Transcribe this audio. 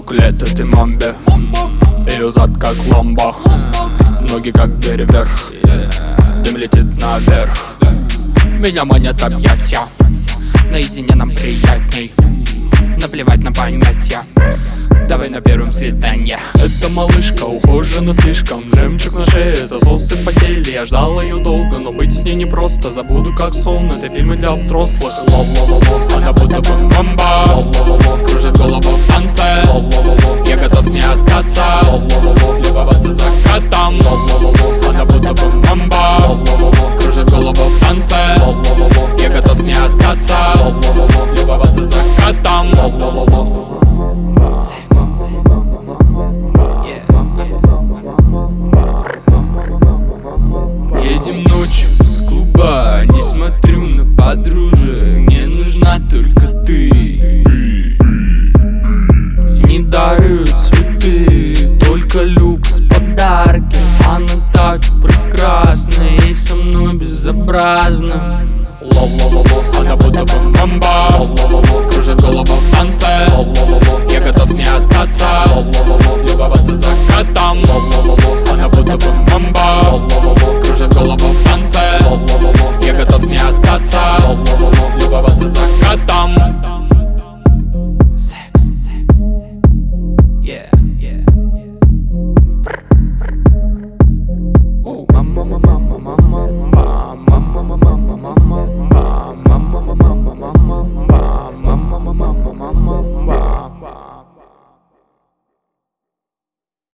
буклет этой мамбе. Ее зад как ламба, ноги как двери вверх, дым летит наверх. Меня манят объятия, наедине нам приятней. Наплевать на понятия, давай на первом свиданье. Эта малышка ухожена слишком, жемчуг на шее, засосы в постели. Я ждал ее долго, но быть с ней непросто. Забуду как сон, это фильмы для взрослых. Ло-ло-ло-ло, она будто бы